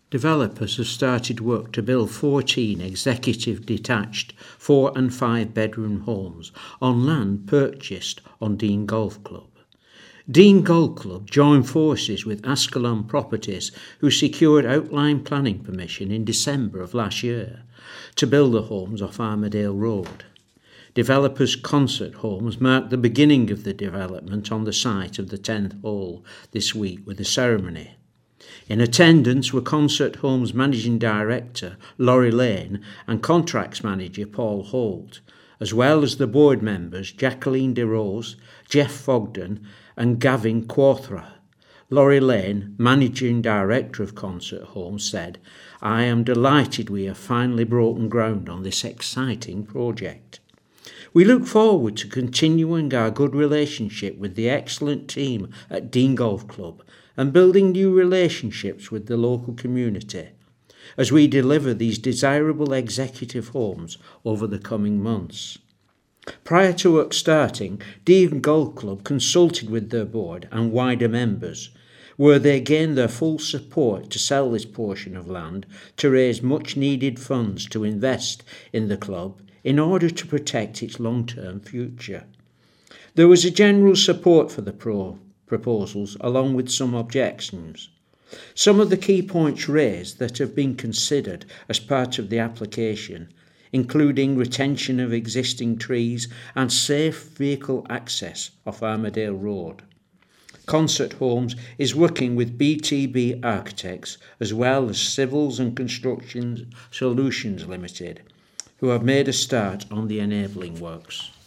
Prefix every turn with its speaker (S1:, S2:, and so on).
S1: Developers have started work to build 14 executive detached 4 and 5 bedroom homes on land purchased on Dean Golf Club. Dean Golf Club joined forces with Ascalon Properties, who secured outline planning permission in December of last year to build the homes off Armadale Road. Developers Concert Homes marked the beginning of the development on the site of the 10th hole this week with a ceremony. In attendance were Concert Homes Managing Director Laurie Lane and Contracts Manager Paul Holt, as well as the board members Jacqueline DeRose, Jeff Fogden and Gavin Quathra. Laurie Lane, Managing Director of Concert Homes, said, "I am delighted we have finally broken ground on this exciting project. We look forward to continuing our good relationship with the excellent team at Dean Golf Club and building new relationships with the local community as we deliver these desirable executive homes over the coming months." Prior to work starting, Dean Golf Club consulted with their board and wider members, where they gained their full support to sell this portion of land to raise much needed funds to invest in the club in order to protect its long-term future. There was a general support for the proposals, along with some objections. Some of the key points raised that have been considered as part of the application, including retention of existing trees and safe vehicle access off Armadale Road. Concert Homes is working with BTB Architects as well as Civils and Construction Solutions Limited, who have made a start on the enabling works.